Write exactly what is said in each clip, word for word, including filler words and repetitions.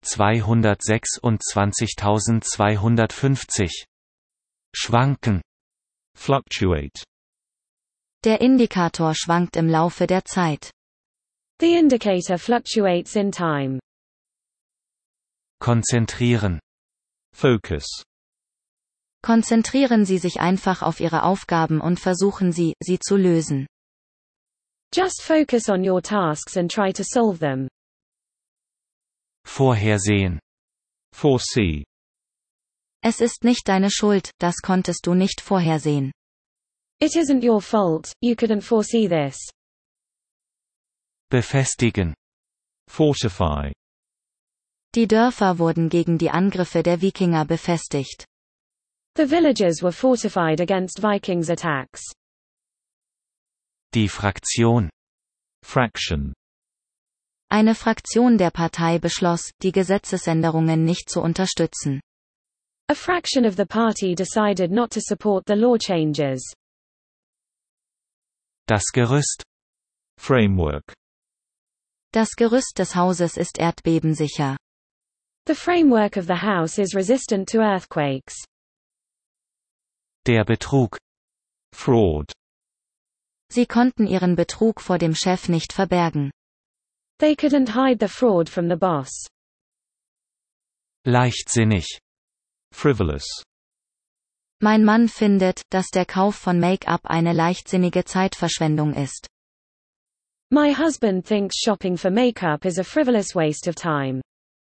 zweihundertsechsundzwanzigtausendzweihundertfünfzig. Schwanken. Fluctuate. Der Indikator schwankt im Laufe der Zeit. The indicator fluctuates in time. Konzentrieren. Focus. Konzentrieren Sie sich einfach auf Ihre Aufgaben und versuchen Sie, sie zu lösen. Just focus on your tasks and try to solve them. Vorhersehen. Foresee. Es ist nicht deine Schuld, das konntest du nicht vorhersehen. It isn't your fault, you couldn't foresee this. Befestigen. Fortify. Die Dörfer wurden gegen die Angriffe der Wikinger befestigt. The villages were fortified against Vikings' attacks. Die Fraktion. Fraction. Eine Fraktion der Partei beschloss, die Gesetzesänderungen nicht zu unterstützen. A fraction of the party decided not to support the law changes. Das Gerüst. Framework. Das Gerüst des Hauses ist erdbebensicher. The framework of the house is resistant to earthquakes. Der Betrug. Fraud. Sie konnten ihren Betrug vor dem Chef nicht verbergen. They couldn't hide the fraud from the boss. Leichtsinnig. Frivolous. Mein Mann findet, dass der Kauf von Make-up eine leichtsinnige Zeitverschwendung ist. My husband thinks shopping for makeup is a frivolous waste of time.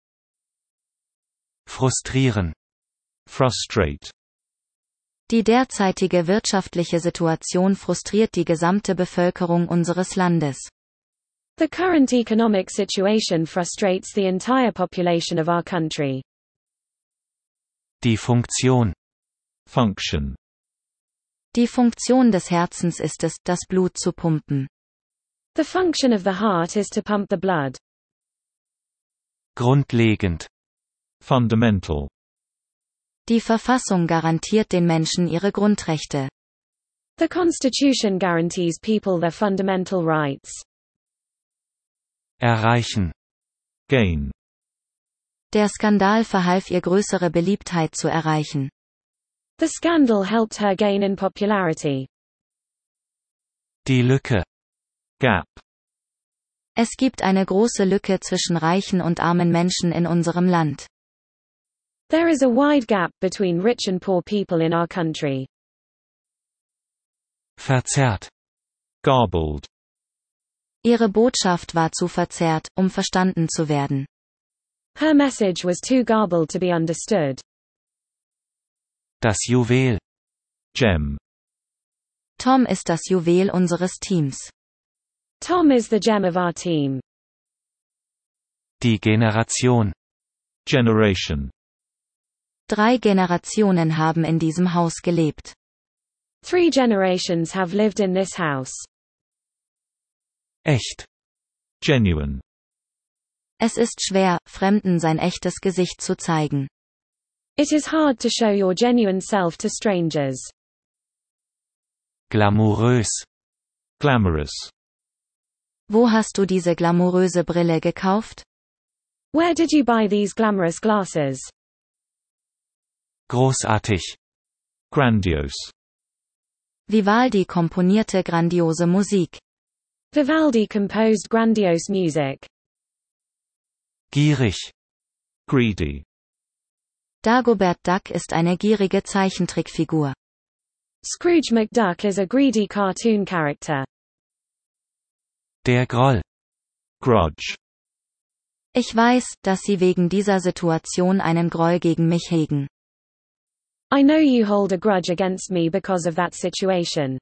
Frustrieren. Frustrate. Die derzeitige wirtschaftliche Situation frustriert die gesamte Bevölkerung unseres Landes. The current economic situation frustrates the entire population of our country. Die Funktion. Function. Die Funktion des Herzens ist es, das Blut zu pumpen. The function of the heart is to pump the blood. Grundlegend. Fundamental. Die Verfassung garantiert den Menschen ihre Grundrechte. The Constitution guarantees people their fundamental rights. Erreichen. Gain. Der Skandal verhalf ihr größere Beliebtheit zu erreichen. The scandal helped her gain in popularity. Die Lücke. Gap. Es gibt eine große Lücke zwischen reichen und armen Menschen in unserem Land. There is a wide gap between rich and poor people in our country. Verzerrt. Garbled. Ihre Botschaft war zu verzerrt, um verstanden zu werden. Her message was too garbled to be understood. Das Juwel. Gem. Tom ist das Juwel unseres Teams. Tom is the gem of our team. Die Generation. Generation. Drei Generationen haben in diesem Haus gelebt. Three generations have lived in this house. Echt. Genuine. Es ist schwer, Fremden sein echtes Gesicht zu zeigen. It is hard to show your genuine self to strangers. Glamourös. Glamorous. Wo hast du diese glamouröse Brille gekauft? Where did you buy these glamorous glasses? Großartig. Grandiose. Vivaldi komponierte grandiose Musik. Vivaldi composed grandiose music. Gierig. Greedy. Dagobert Duck ist eine gierige Zeichentrickfigur. Scrooge McDuck is a greedy cartoon character. Der Groll. Grudge. Ich weiß, dass Sie wegen dieser Situation einen Groll gegen mich hegen. I know you hold a grudge against me because of that situation.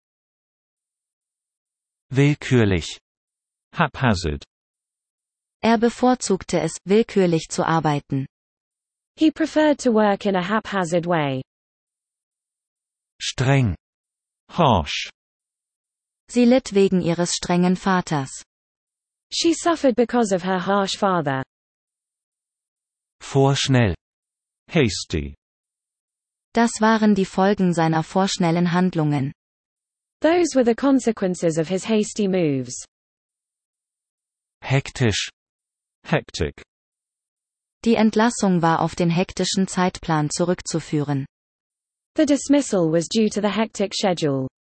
Willkürlich. Haphazard. Er bevorzugte es, willkürlich zu arbeiten. He preferred to work in a haphazard way. Streng. Harsh. Sie litt wegen ihres strengen Vaters. She suffered because of her harsh father. Vorschnell. Hasty. Das waren die Folgen seiner vorschnellen Handlungen. Those were the consequences of his hasty moves. Hektisch. Hectic. Die Entlassung war auf den hektischen Zeitplan zurückzuführen. The dismissal was due to the hectic schedule.